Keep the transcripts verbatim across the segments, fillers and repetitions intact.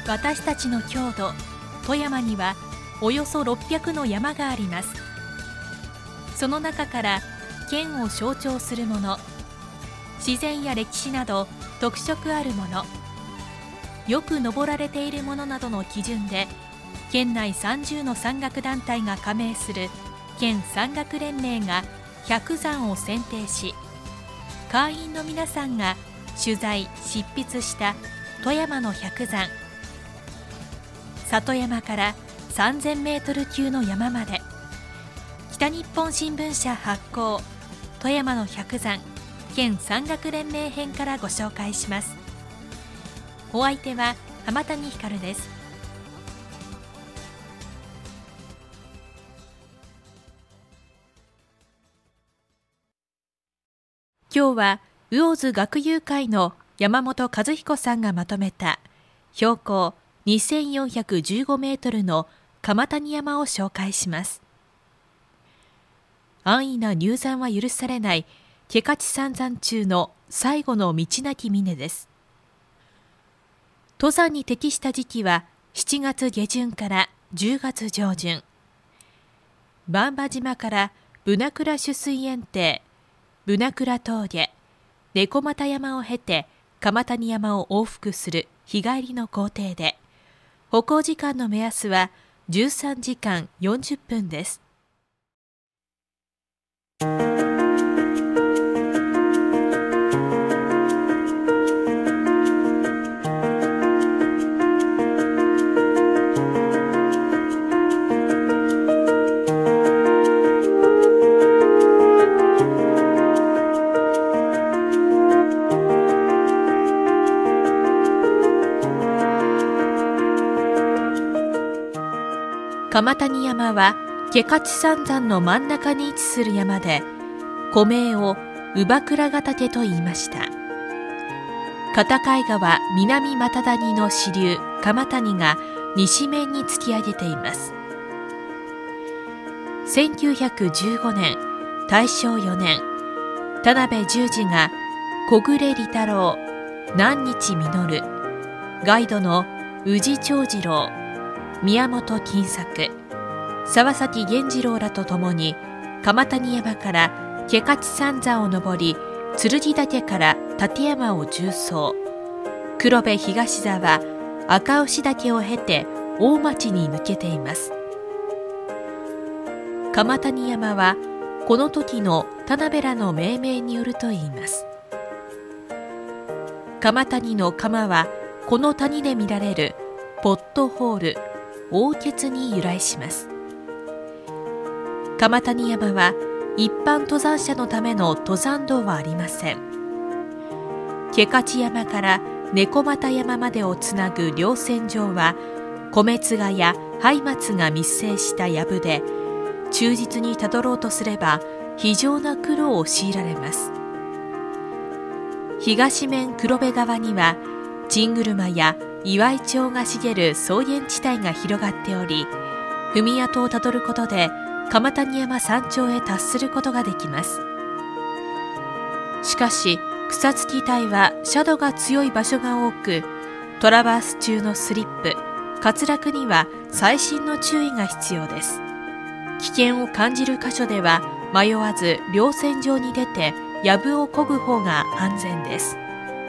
私たちの郷土富山にはおよそろっぴゃくの山があります。その中から県を象徴するもの、自然や歴史など特色あるもの、よく登られているものなどの基準で県内さんじゅうの山岳団体が加盟する県山岳連盟がひゃくざんを選定し、会員の皆さんが取材・執筆した富山の百山、里山からさんぜんメートル級の山まで、北日本新聞社発行富山の百山県山岳連盟編からご紹介します。お相手は浜谷ひかるです。今日は魚津学友会の山本和彦さんがまとめた標高にせんよんひゃくじゅうごメートルの鎌谷山を紹介します。安易な入山は許されない毛勝三山中の最後の道なき峰です。登山に適した時期はしちがつげじゅんからじゅうがつじょうじゅん。番場島からブナクラ種水園庭、ブナクラ峠、猫又山を経て鎌谷山を往復する日帰りの行程で、歩行時間の目安はじゅうさんじかんよんじゅっぷんです。鎌谷山は毛勝三山の真ん中に位置する山で、古名を乳母倉ヶ岳と言いました。片貝川南又谷の支流鎌谷が西面に突き上げています。せんきゅうひゃくじゅうごねん大正よねん、田辺十二が小暮利太郎、南日実、ガイドの宇治長次郎、宮本金作、沢崎源次郎らと共に鎌谷山から毛勝三山を登り、剣岳から立山を縦走、黒部東沢、赤牛岳を経て大町に抜けています。鎌谷山はこの時の田辺らの命名によるといいます。鎌谷の鎌はこの谷で見られるポットホール、凹穴に由来します。鎌谷山は一般登山者のための登山道はありません。毛勝山から猫又山までをつなぐ稜線上は米塚や灰松が密生した藪で、忠実にたどろうとすれば非常な苦労を強いられます。東面黒部川にはチングルマや岩井町が茂る草原地帯が広がっており、踏み跡をたどることで鎌谷山山頂へ達することができます。しかし草付き帯は斜度が強い場所が多く、トラバース中のスリップ、滑落には細心の注意が必要です。危険を感じる箇所では迷わず稜線上に出て藪を漕ぐ方が安全です。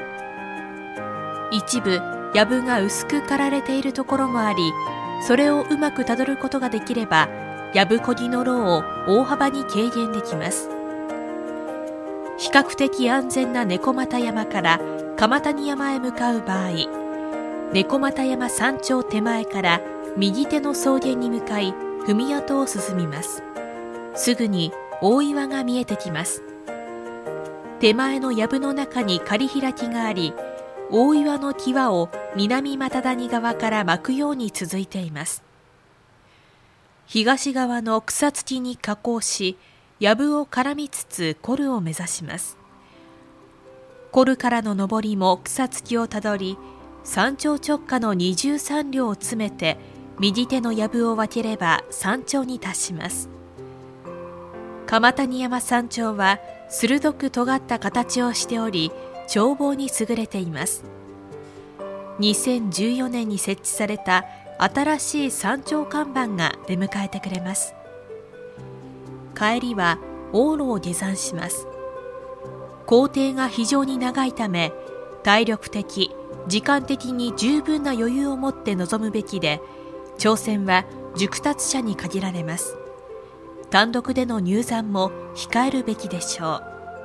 一部藪が薄く刈られているところもあり、それをうまくたどることができれば藪漕ぎの労を大幅に軽減できます。比較的安全な猫又山から鎌谷山へ向かう場合、猫又山山頂手前から右手の草原に向かい踏み跡を進みます。すぐに大岩が見えてきます。手前の藪の中に刈り開きがあり、大岩の際を南又谷側から巻くように続いています。東側の草付きに下降し、藪を絡みつつコルを目指します。コルからの上りも草付きをたどり、山頂直下の二重山稜を詰めて右手の藪を分ければ山頂に達します。鎌谷山山頂は鋭く尖った形をしており、眺望に優れています。 にせんじゅうよねんに設置された新しい山頂看板が出迎えてくれます。帰りは往路を下山します。行程が非常に長いため、体力的、時間的に十分な余裕を持って臨むべきで、挑戦は熟達者に限られます。単独での入山も控えるべきでしょう。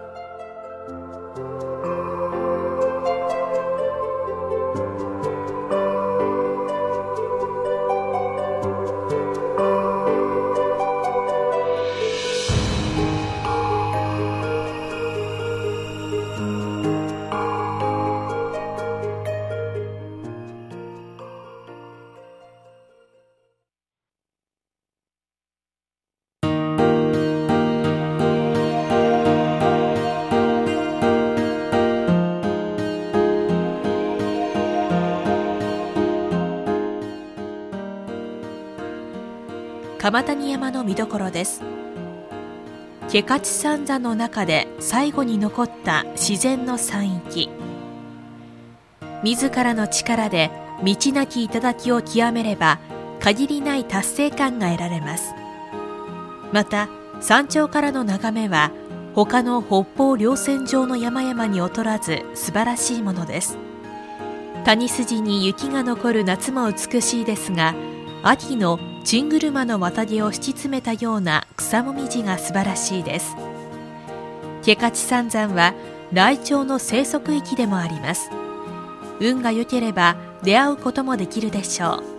鎌谷山の見どころです。毛勝三山の中で最後に残った自然の山域。自らの力で道なき頂を極めれば限りない達成感が得られます。また山頂からの眺めは他の北方稜線上の山々に劣らず素晴らしいものです。谷筋に雪が残る夏も美しいですが、秋のチングルマの綿毛を敷き詰めたような草もみじが素晴らしいです。毛勝三山はライチョウの生息域でもあります。運が良ければ出会うこともできるでしょう。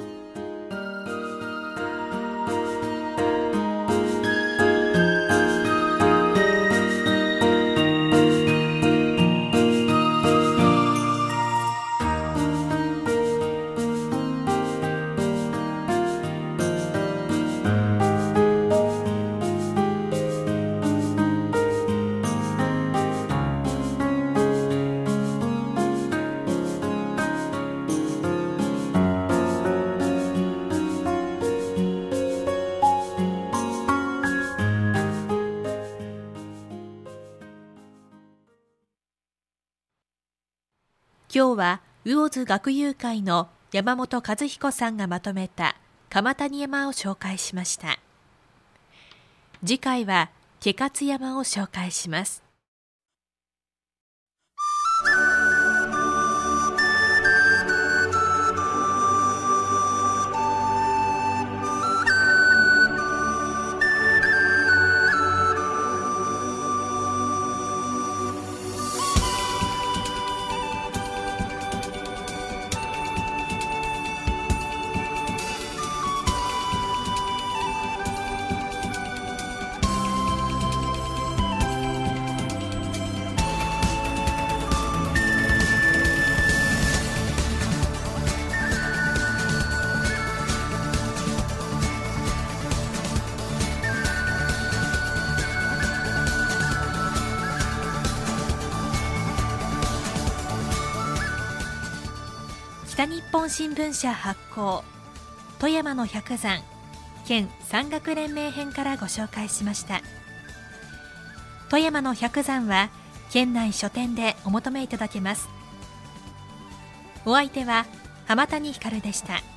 今日は魚津学友会の山本和彦さんがまとめた鎌谷山を紹介しました。次回は毛勝山を紹介します。北日本新聞社発行、富山の百山県山岳連盟編からご紹介しました。富山の百山は県内書店でお求めいただけます。お相手は浜谷ひかるでした。